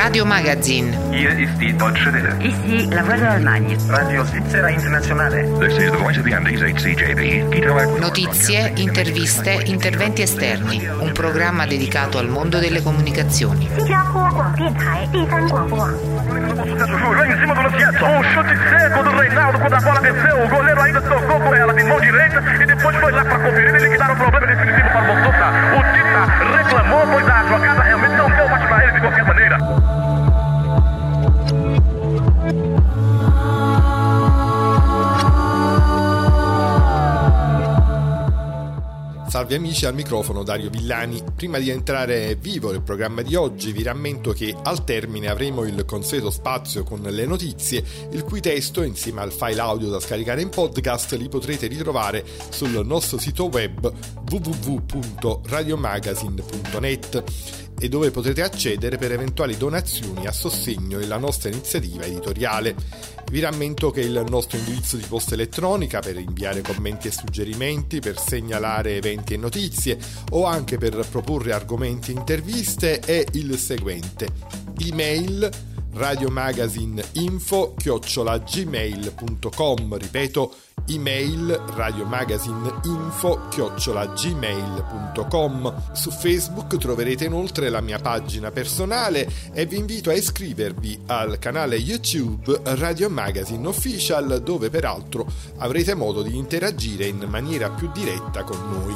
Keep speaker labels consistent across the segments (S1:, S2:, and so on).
S1: Radio Magazine.
S2: Hier ist die Deutsche Welle.
S3: Ici la voix de l'Allemagne.
S2: Radio Svizzera Internazionale. This is the voice of the Andes, HCJB.
S1: Notizie, interviste, interventi esterni. Un programma dedicato al mondo delle comunicazioni.
S4: Lá em cima do Luciano, um chute seco do Reinaldo quando a bola desceu, o goleiro ainda tocou com ela de mão direita e depois foi lá para conferir e liquidar o problema definitivo para o Montosa. O Tita reclamou, pois a jogada realmente não deu mais para ele de qualquer maneira.
S5: Salve amici, al microfono Dario Villani. Prima di entrare vivo nel programma di oggi vi rammento che al termine avremo il consueto spazio con le notizie, il cui testo insieme al file audio da scaricare in podcast li potrete ritrovare sul nostro sito web www.radiomagazine.net e dove potrete accedere per eventuali donazioni a sostegno della nostra iniziativa editoriale. Vi rammento che il nostro indirizzo di posta elettronica per inviare commenti e suggerimenti, per segnalare eventi e notizie o anche per proporre argomenti e interviste è il seguente: email radiomagazineinfo@gmail.com. Ripeto, email radiomagazineinfo@gmail.com. Su Facebook troverete inoltre la mia pagina personale e vi invito a iscrivervi al canale YouTube Radio Magazine Official, dove peraltro avrete modo di interagire in maniera più diretta con noi.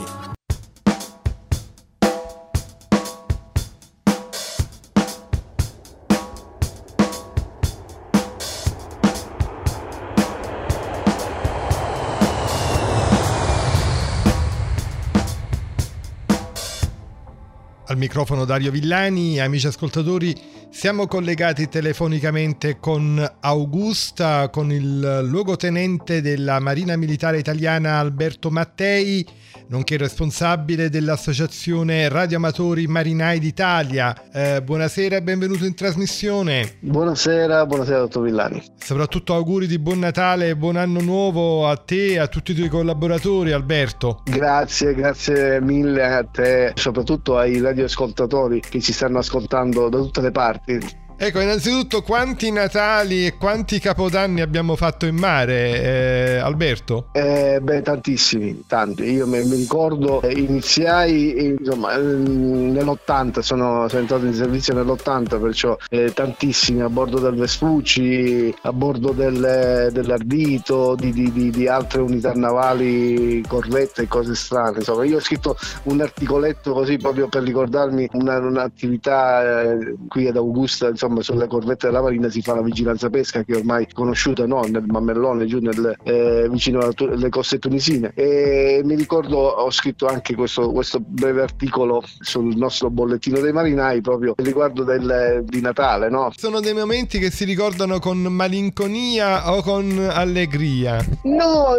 S5: Al microfono Dario Villani. Amici ascoltatori, siamo collegati telefonicamente con Augusta, con il luogotenente della Marina Militare Italiana Alberto Mattei, nonché responsabile dell'associazione Radioamatori Marinai d'Italia. Buonasera e benvenuto in trasmissione.
S6: Buonasera dottor Villani.
S5: Soprattutto auguri di buon Natale e buon anno nuovo a te e a tutti i tuoi collaboratori, Alberto.
S6: Grazie mille a te, soprattutto ai radioascoltatori che ci stanno ascoltando da tutte le parti.
S5: Ecco, innanzitutto quanti Natali e quanti Capodanni abbiamo fatto in mare, Alberto?
S6: Tantissimi, tanti. Io mi ricordo, iniziai nell'80, sono entrato in servizio nell'80, perciò tantissimi a bordo del Vespucci, a bordo dell'Ardito, di altre unità navali, corvette e cose strane. Insomma, io ho scritto un articoletto così proprio per ricordarmi un'attività qui ad Augusta, insomma, sulle corvette della Marina si fa la vigilanza pesca, che è ormai conosciuta, no? Nel Mammellone, giù vicino alle coste tunisine. E mi ricordo, ho scritto anche questo breve articolo sul nostro bollettino dei marinai proprio riguardo di Natale, no?
S5: Sono dei momenti che si ricordano con malinconia o con allegria?
S6: No,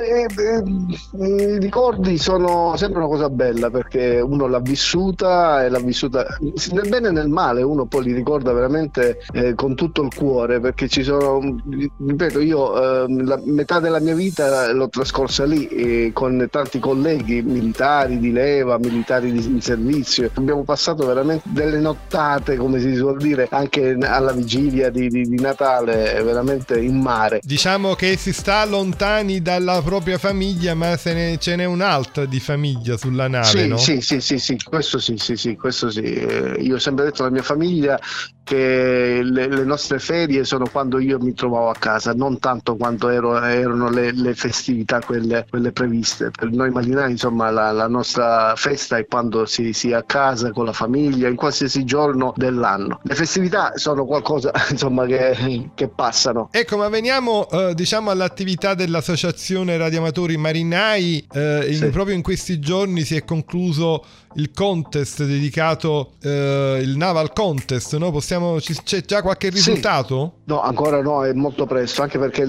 S6: i ricordi sono sempre una cosa bella, perché uno l'ha vissuta nel bene e nel male, uno poi li ricorda veramente con tutto il cuore, perché ci sono, ripeto, io la metà della mia vita l'ho trascorsa lì con tanti colleghi militari di leva, militari in servizio. Abbiamo passato veramente delle nottate, come si suol dire, anche alla vigilia di Natale, veramente in mare. Diciamo che si sta lontani dalla propria famiglia, ma ce n'è un'altra di famiglia sulla nave, sì, no? Sì, questo sì. Io ho sempre detto alla mia famiglia che le nostre ferie sono quando io mi trovavo a casa, non tanto quando erano le festività quelle previste. Per noi marinai, insomma, la nostra festa è quando si è a casa con la famiglia, in qualsiasi giorno dell'anno. Le festività sono qualcosa, insomma, che passano.
S5: Ecco, ma veniamo all'attività dell'associazione Radioamatori Marinai. Proprio in questi giorni si è concluso il contest dedicato, il Naval Contest, no? C'è già qualche risultato?
S6: Sì. No, ancora no, è molto presto, anche perché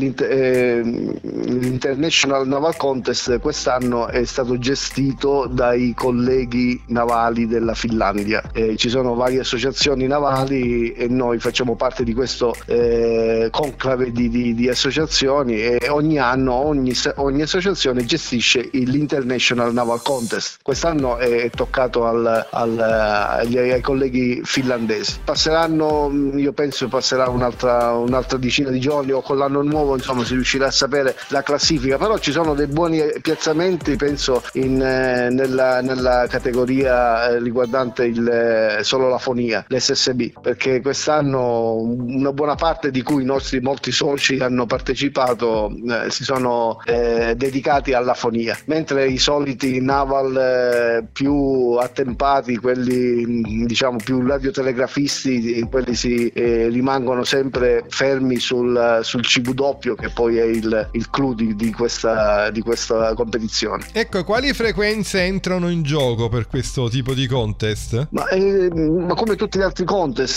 S6: l'International Naval Contest quest'anno è stato gestito dai colleghi navali della Finlandia. Ci sono varie associazioni navali e noi facciamo parte di questo conclave di associazioni, e ogni anno ogni associazione gestisce l'International Naval Contest. Quest'anno è toccato ai colleghi finlandesi. Passeranno quest'anno io penso passerà un'altra decina di giorni, o con l'anno nuovo insomma si riuscirà a sapere la classifica, però ci sono dei buoni piazzamenti, penso nella categoria riguardante solo la fonia, l'SSB, perché quest'anno una buona parte di cui i nostri molti soci hanno partecipato si sono dedicati alla fonia, mentre i soliti naval più attempati, quelli diciamo più radiotelegrafisti, quelli rimangono sempre fermi sul CW, che poi è il clou di questa competizione.
S3: Ecco, quali frequenze entrano in gioco per questo tipo di contest?
S6: Ma come tutti gli altri contest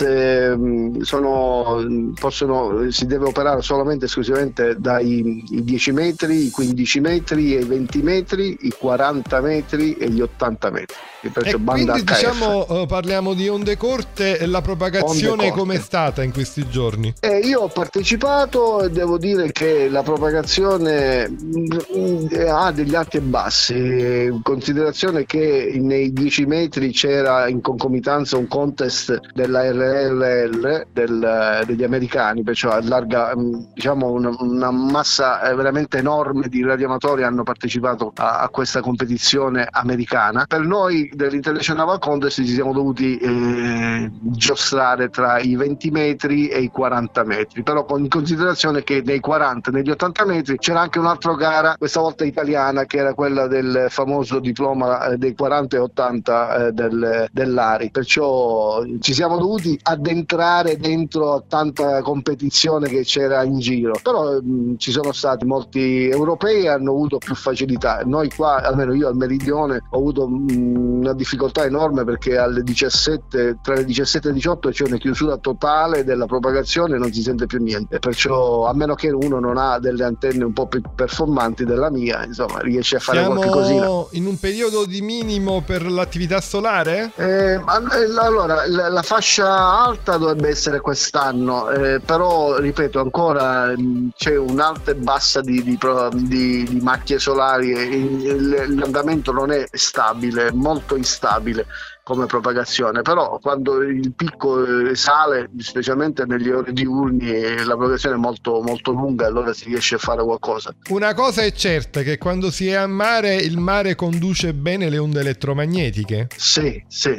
S6: si deve operare solamente esclusivamente dai 10 metri, i 15 metri, i 20 metri, i 40 metri e gli 80 metri.
S3: E quindi diciamo parliamo di onde corte, e la propagazione com'è stata in questi giorni?
S6: Io ho partecipato e devo dire che la propagazione ha degli alti e bassi, in considerazione che nei 10 metri c'era in concomitanza un contest della RLL degli americani, perciò allarga diciamo una massa veramente enorme di radioamatori hanno partecipato a questa competizione americana. Per noi dell'International Naval Contest ci siamo dovuti giostrare tra i 20 metri e i 40 metri, però in considerazione che nei 40 e negli 80 metri c'era anche un'altra gara, questa volta italiana, che era quella del famoso diploma dei 40 e 80 dell'ARI, perciò ci siamo dovuti addentrare dentro tanta competizione che c'era in giro, però ci sono stati molti europei, hanno avuto più facilità. Noi qua, almeno io al Meridione, ho avuto una difficoltà enorme, perché tra le 17 e le 18 c'è una chiusura totale della propagazione e non si sente più niente, perciò a meno che uno non ha delle antenne un po' più performanti della mia, insomma riesce a fare qualche cosina.
S3: Siamo in un periodo di minimo per l'attività solare?
S6: Allora la fascia alta dovrebbe essere quest'anno, però ripeto ancora c'è un'alta e bassa di macchie solari, l'andamento non è stabile, è molto instabile come propagazione, però quando il picco sale, specialmente negli ore diurni, la propagazione è molto, molto lunga, allora si riesce a fare qualcosa.
S3: Una cosa è certa, che quando si è a mare, il mare conduce bene le onde elettromagnetiche?
S6: Sì. Se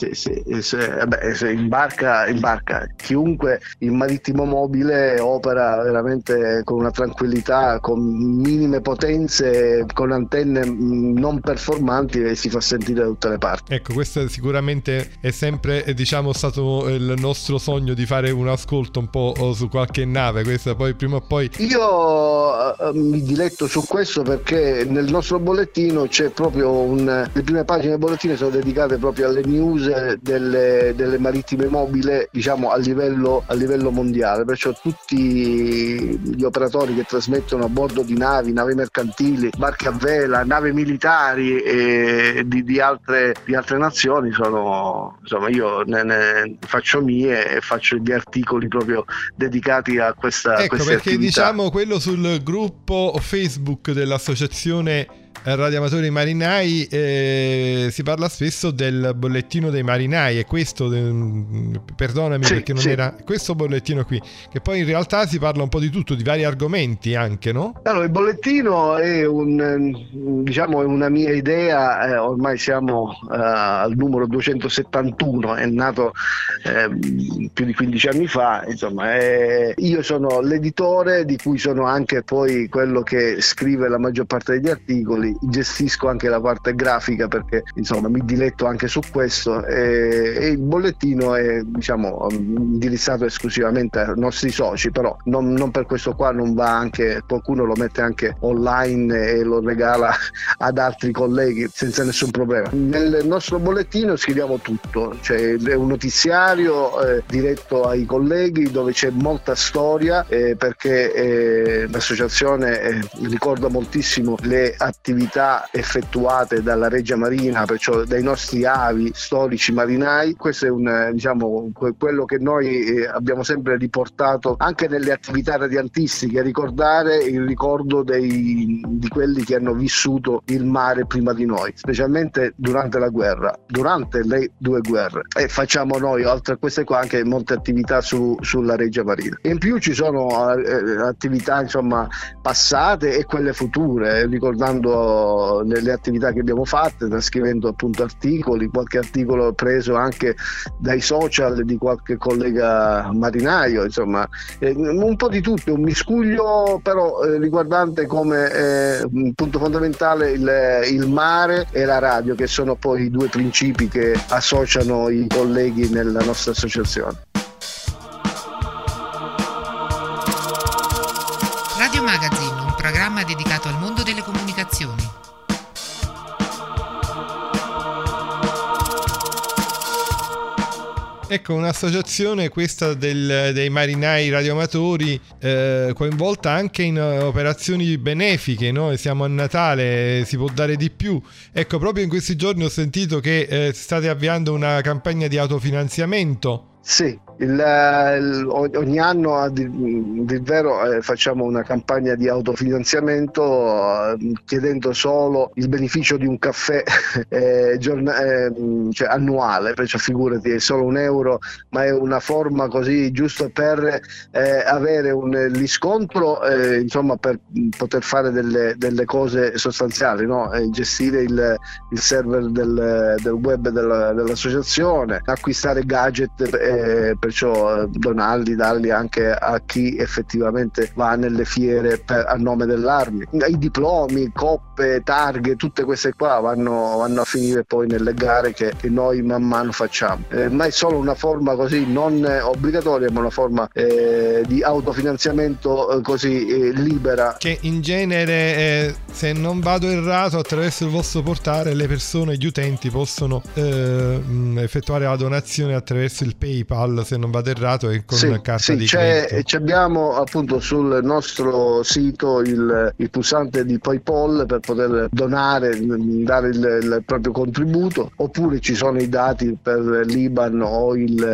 S6: in barca chiunque in marittimo mobile opera veramente con una tranquillità, con minime potenze, con antenne non performanti, e si fa sentire da tutte le parti.
S3: Ecco, questo sicuramente è sempre diciamo stato il nostro sogno, di fare un ascolto un po' su qualche nave. Questa poi prima o poi
S6: io mi diletto su questo, perché nel nostro bollettino c'è proprio le prime pagine del bollettino sono dedicate proprio alle news delle marittime mobili, diciamo a livello mondiale, perciò tutti gli operatori che trasmettono a bordo di navi mercantili, barche a vela, navi militari e di altre nazioni sono, insomma, io ne faccio mie e faccio gli articoli proprio dedicati a questa
S3: perché
S6: attività.
S3: Diciamo quello sul gruppo Facebook dell'associazione radioamatori marinai, si parla spesso del bollettino dei marinai, e questo perdonami perché non era questo bollettino qui, che poi in realtà si parla un po' di tutto, di vari argomenti anche, no?
S6: Allora, il bollettino è una mia idea, ormai siamo al numero 271, è nato più di 15 anni fa, insomma, io sono l'editore, di cui sono anche poi quello che scrive la maggior parte degli articoli, gestisco anche la parte grafica, perché insomma mi diletto anche su questo, e il bollettino è indirizzato esclusivamente ai nostri soci, però non per questo qua non va anche, qualcuno lo mette anche online e lo regala ad altri colleghi senza nessun problema. Nel nostro bollettino scriviamo tutto, cioè è un notiziario diretto ai colleghi, dove c'è molta storia, perché l'associazione ricorda moltissimo le attività attività effettuate dalla Regia Marina, perciò dai nostri avi storici marinai. Questo è quello che noi abbiamo sempre riportato anche nelle attività radiantistiche, ricordare il ricordo di quelli che hanno vissuto il mare prima di noi, specialmente durante la guerra, durante le 2 guerre, e facciamo noi oltre a queste qua anche molte attività sulla Regia Marina. E in più ci sono attività passate e quelle future, ricordando le attività che abbiamo fatte, trascrivendo appunto articoli, qualche articolo preso anche dai social di qualche collega marinaio, un po' di tutto, un miscuglio però riguardante come punto fondamentale il mare e la radio, che sono poi i 2 principi che associano i colleghi nella nostra associazione.
S1: Radio Magazine, un programma dedicato al mondo delle comunicazioni.
S3: Ecco, un'associazione questa dei marinai radioamatori, coinvolta anche in operazioni benefiche, no? Siamo a Natale, si può dare di più. Ecco, proprio in questi giorni ho sentito che state avviando una campagna di autofinanziamento.
S6: Sì, ogni anno a dir vero facciamo una campagna di autofinanziamento chiedendo solo il beneficio di un caffè annuale, perciò figurati, è solo €1, ma è una forma così giusto per avere un riscontro, per poter fare delle cose sostanziali, no? Gestire il server del web dell'associazione, acquistare gadget, perciò darli anche a chi effettivamente va nelle fiere a nome dell'Armi. I diplomi, coppe, targhe, tutte queste qua vanno a finire poi nelle gare che noi man mano facciamo, ma è solo una forma così non obbligatoria, ma una forma di autofinanziamento così libera,
S3: che in genere, se non vado errato, attraverso il vostro portale gli utenti possono effettuare la donazione attraverso il PayPal, se non vado errato, e con una carta di credito.
S6: Abbiamo appunto sul nostro sito il pulsante di PayPal per poter dare il proprio contributo, oppure ci sono i dati per l'IBAN o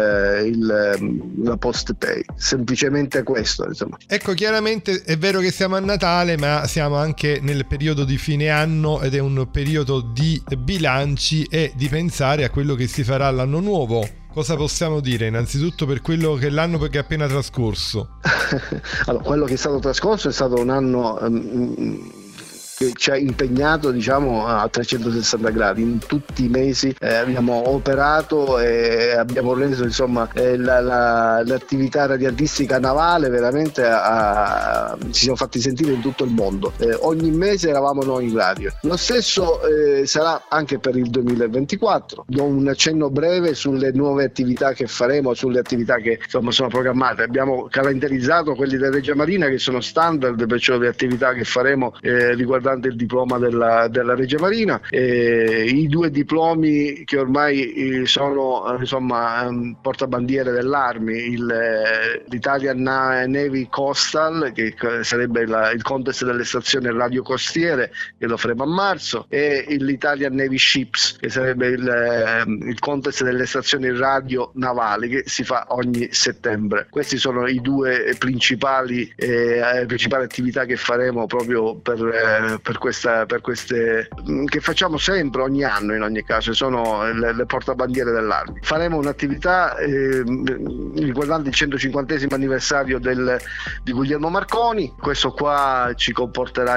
S6: la PostPay, semplicemente questo.
S3: Ecco, chiaramente è vero che siamo a Natale, ma siamo anche nel periodo di fine anno ed è un periodo di bilanci e di pensare a quello che si farà l'anno nuovo. Cosa possiamo dire innanzitutto per quello che è l'anno che è appena trascorso?
S6: Allora, quello che è stato trascorso è stato un anno che ci ha impegnato a 360 gradi. In tutti i mesi abbiamo operato e abbiamo reso l'attività radiantistica navale veramente ci siamo fatti sentire in tutto il mondo. Ogni mese eravamo noi in radio. Lo stesso sarà anche per il 2024. Do un accenno breve sulle nuove attività che faremo, sulle attività che sono programmate. Abbiamo calendarizzato quelli della Regia Marina, che sono standard, perciò le attività che faremo riguardanti il diploma della Regia Marina, i 2 diplomi che ormai sono portabandiere dell'Armi, l'Italian Navy Coastal, che sarebbe il contest delle stazioni radiocostiere, che lo faremo a marzo, e l'Italian Navy Ships, che sarebbe il contest delle stazioni radio navali, che si fa ogni settembre. Questi sono i 2 principali attività che faremo proprio per queste che facciamo sempre ogni anno. In ogni caso sono le portabandiere dell'Armi. Faremo un'attività riguardante il 150° anniversario di Guglielmo Marconi. Questo qua ci comporterà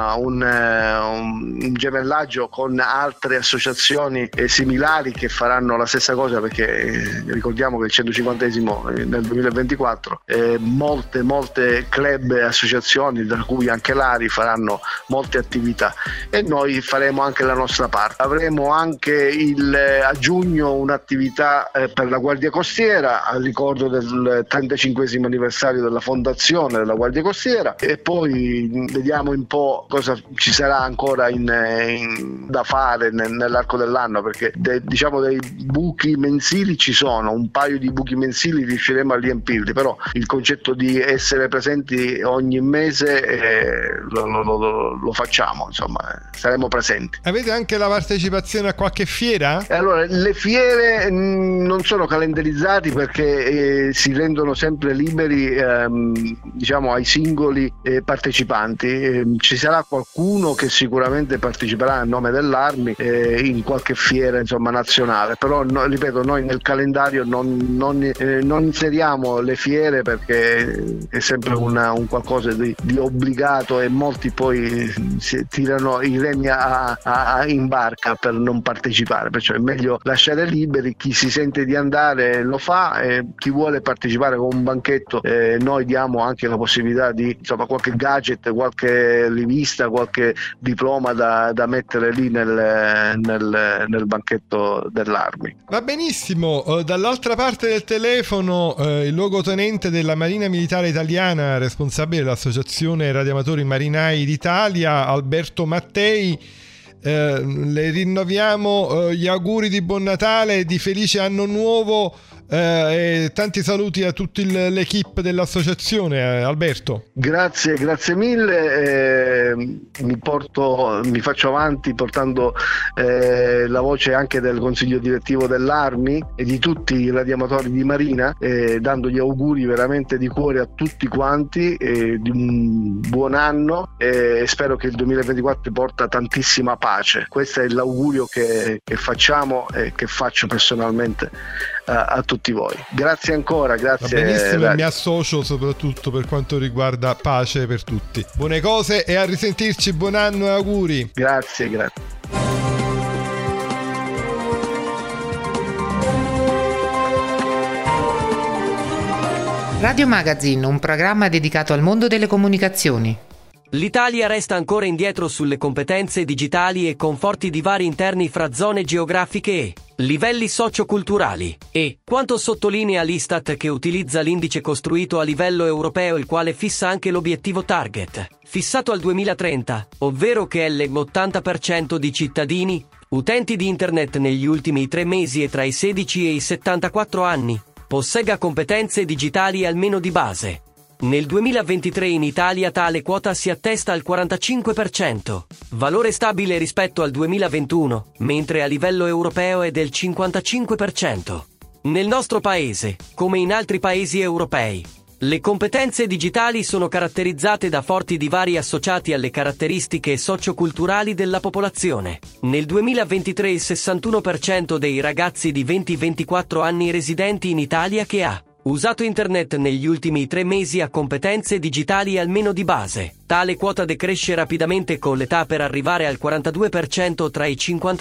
S6: un gemellaggio con altre associazioni similari che faranno la stessa cosa, perché ricordiamo che il 150° nel 2024 molte club e associazioni, tra cui anche l'Ari, faranno molte attività, e noi faremo anche la nostra parte. Avremo anche a giugno un'attività per la Guardia Costiera al ricordo del 35° anniversario della fondazione della Guardia Costiera, e poi vediamo un po' cosa ci sarà ancora da fare nell'arco dell'anno, perché dei buchi mensili ci sono, un paio di buchi mensili riusciremo a riempirli, però il concetto di essere presenti ogni mese lo facciamo, saremo presenti.
S3: Avete anche la partecipazione a qualche fiera?
S6: Allora, le fiere non sono calendarizzati perché si rendono sempre liberi diciamo ai singoli partecipanti. Ci sarà qualcuno che sicuramente parteciperà a nome dell'Army in qualche fiera, insomma, nazionale, però ripeto, noi nel calendario non inseriamo le fiere perché è sempre un qualcosa di obbligato e molti poi si tirano i remi in barca per non partecipare, perciò è meglio lasciare liberi. Chi si sente di andare lo fa, e chi vuole partecipare con un banchetto noi diamo anche la possibilità di, insomma, qualche gadget, qualche rivista, qualche diploma da mettere lì nel banchetto dell'Army.
S3: Va benissimo. Dall'altra parte del telefono il luogotenente della Marina Militare Italiana, responsabile dell'Associazione Radioamatori Marinai d'Italia, Alberto Mattei. Le rinnoviamo gli auguri di buon Natale e di felice anno nuovo, e tanti saluti a tutta l'equipe dell'associazione. Alberto, grazie mille. Mi faccio avanti portando la voce anche del consiglio direttivo dell'Army e di tutti i radioamatori di Marina, dando gli auguri veramente di cuore a tutti quanti di un buon anno, e spero che il 2024 porta tantissima pace. Questo è l'augurio che facciamo e che faccio personalmente a tutti voi. Grazie ancora, grazie. Va benissimo, mi associo soprattutto per quanto riguarda pace per tutti. Buone cose e a risentirci, buon anno e auguri.
S6: Grazie.
S1: Radio Magazine, un programma dedicato al mondo delle comunicazioni.
S7: L'Italia resta ancora indietro sulle competenze digitali e con forti divari interni fra zone geografiche e livelli socioculturali. E quanto sottolinea l'Istat, che utilizza l'indice costruito a livello europeo, il quale fissa anche l'obiettivo target, fissato al 2030, ovvero che l'80% di cittadini, utenti di Internet negli ultimi 3 mesi e tra i 16 e i 74 anni, possegga competenze digitali almeno di base. Nel 2023 in Italia tale quota si attesta al 45%, valore stabile rispetto al 2021, mentre a livello europeo è del 55%. Nel nostro paese, come in altri paesi europei, le competenze digitali sono caratterizzate da forti divari associati alle caratteristiche socioculturali della popolazione. Nel 2023 il 61% dei ragazzi di 20-24 anni residenti in Italia che ha usato Internet negli ultimi 3 mesi ha competenze digitali almeno di base. Tale quota decresce rapidamente con l'età per arrivare al 42% tra i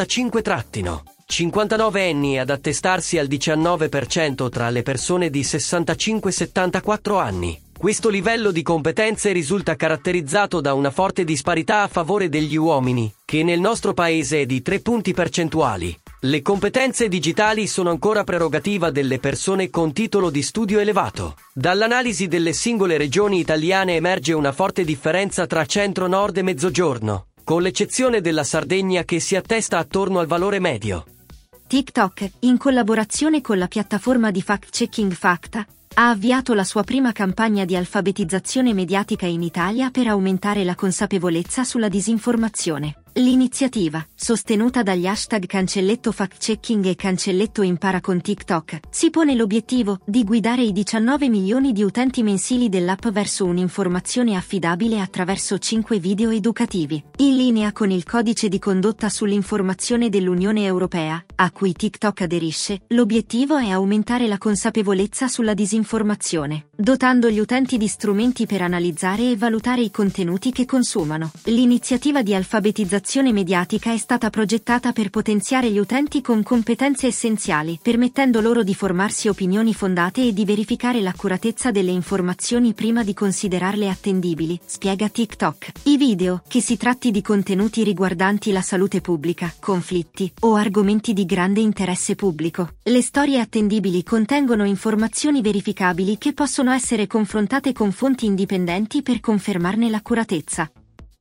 S7: 55-59 anni ad attestarsi al 19% tra le persone di 65-74 anni. Questo livello di competenze risulta caratterizzato da una forte disparità a favore degli uomini, che nel nostro paese è di 3 punti percentuali. Le competenze digitali sono ancora prerogativa delle persone con titolo di studio elevato. Dall'analisi delle singole regioni italiane emerge una forte differenza tra centro-nord e mezzogiorno, con l'eccezione della Sardegna che si attesta attorno al valore medio.
S8: TikTok, in collaborazione con la piattaforma di fact-checking Facta, ha avviato la sua prima campagna di alfabetizzazione mediatica in Italia per aumentare la consapevolezza sulla disinformazione. L'iniziativa, sostenuta dagli hashtag Cancelletto Fact-Checking e Cancelletto Impara con TikTok, si pone l'obiettivo di guidare i 19 milioni di utenti mensili dell'app verso un'informazione affidabile attraverso 5 video educativi. In linea con il codice di condotta sull'informazione dell'Unione Europea, a cui TikTok aderisce, l'obiettivo è aumentare la consapevolezza sulla disinformazione, dotando gli utenti di strumenti per analizzare e valutare i contenuti che consumano. L'iniziativa di alfabetizzazione mediatica è stata progettata per potenziare gli utenti con competenze essenziali, permettendo loro di formarsi opinioni fondate e di verificare l'accuratezza delle informazioni prima di considerarle attendibili, spiega TikTok. I video, che si tratti di contenuti riguardanti la salute pubblica, conflitti o argomenti di grande interesse pubblico. Le storie attendibili contengono informazioni verificabili che possono essere confrontate con fonti indipendenti per confermarne l'accuratezza.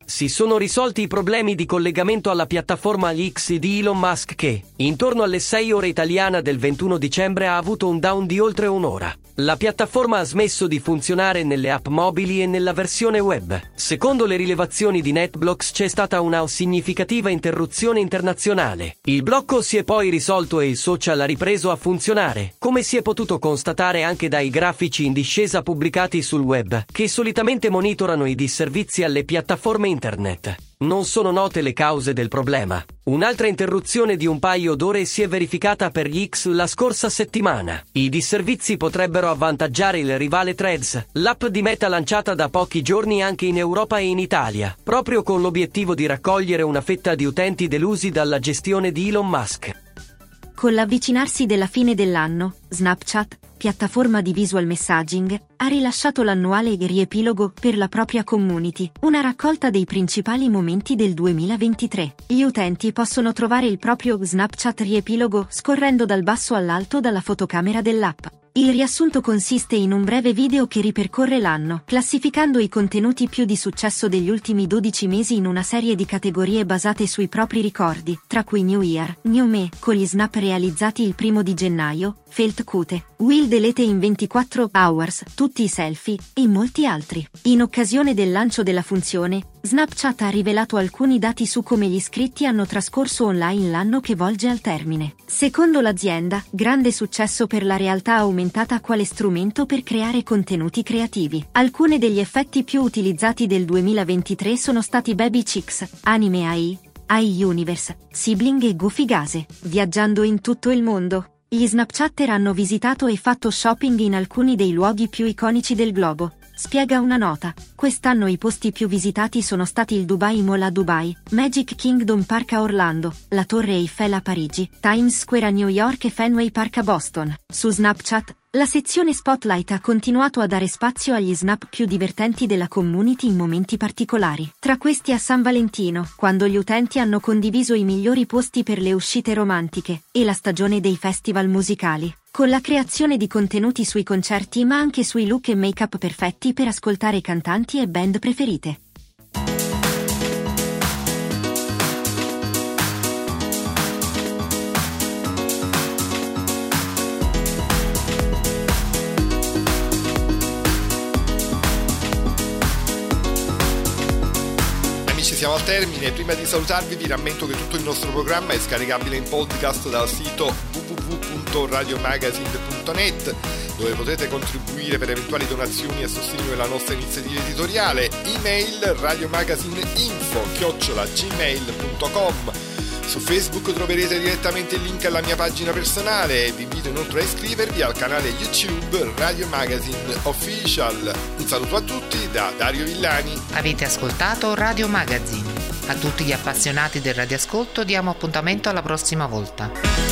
S7: Si sono risolti i problemi di collegamento alla piattaforma X di Elon Musk che, intorno alle 6 ore italiana del 21 dicembre, ha avuto un down di oltre un'ora. La piattaforma ha smesso di funzionare nelle app mobili e nella versione web. Secondo le rilevazioni di NetBlocks c'è stata una significativa interruzione internazionale. Il blocco si è poi risolto e il social ha ripreso a funzionare, come si è potuto constatare anche dai grafici in discesa pubblicati sul web, che solitamente monitorano i disservizi alle piattaforme internet. Non sono note le cause del problema. Un'altra interruzione di un paio d'ore si è verificata per gli X la scorsa settimana. I disservizi potrebbero avvantaggiare il rivale Threads, l'app di Meta lanciata da pochi giorni anche in Europa e in Italia, proprio con l'obiettivo di raccogliere una fetta di utenti delusi dalla gestione di Elon Musk.
S8: Con l'avvicinarsi della fine dell'anno, Snapchat, piattaforma di visual messaging, ha rilasciato l'annuale riepilogo per la propria community, una raccolta dei principali momenti del 2023. Gli utenti possono trovare il proprio Snapchat riepilogo scorrendo dal basso all'alto dalla fotocamera dell'app. Il riassunto consiste in un breve video che ripercorre l'anno, classificando i contenuti più di successo degli ultimi 12 mesi in una serie di categorie basate sui propri ricordi, tra cui New Year, New Me, con gli snap realizzati il 1 di gennaio, Felt Cute, Will Delete in 24 Hours, tutti i selfie, e molti altri. In occasione del lancio della funzione, Snapchat ha rivelato alcuni dati su come gli iscritti hanno trascorso online l'anno che volge al termine. Secondo l'azienda, grande successo per la realtà aumentata quale strumento per creare contenuti creativi. Alcuni degli effetti più utilizzati del 2023 sono stati Baby Chicks, Anime AI Universe, Sibling e Goofy Gase. Viaggiando in tutto il mondo, gli Snapchatter hanno visitato e fatto shopping in alcuni dei luoghi più iconici del globo. Spiega una nota. Quest'anno i posti più visitati sono stati il Dubai Mall a Dubai, Magic Kingdom Park a Orlando, la Torre Eiffel a Parigi, Times Square a New York e Fenway Park a Boston. Su Snapchat, la sezione Spotlight ha continuato a dare spazio agli snap più divertenti della community in momenti particolari. Tra questi a San Valentino, quando gli utenti hanno condiviso i migliori posti per le uscite romantiche, e la stagione dei festival musicali, con la creazione di contenuti sui concerti ma anche sui look e make-up perfetti per ascoltare cantanti e band preferite.
S5: Siamo al termine. Prima di salutarvi vi rammento che tutto il nostro programma è scaricabile in podcast dal sito www.radiomagazine.net, dove potete contribuire per eventuali donazioni a sostegno della nostra iniziativa editoriale. Email radiomagazine@gmail.com. Su Facebook troverete direttamente il link alla mia pagina personale. Vi invito inoltre a iscrivervi al canale YouTube Radio Magazine Official. Un saluto a tutti da Dario Villani.
S1: Avete ascoltato Radio Magazine. A tutti gli appassionati del radioascolto diamo appuntamento alla prossima volta.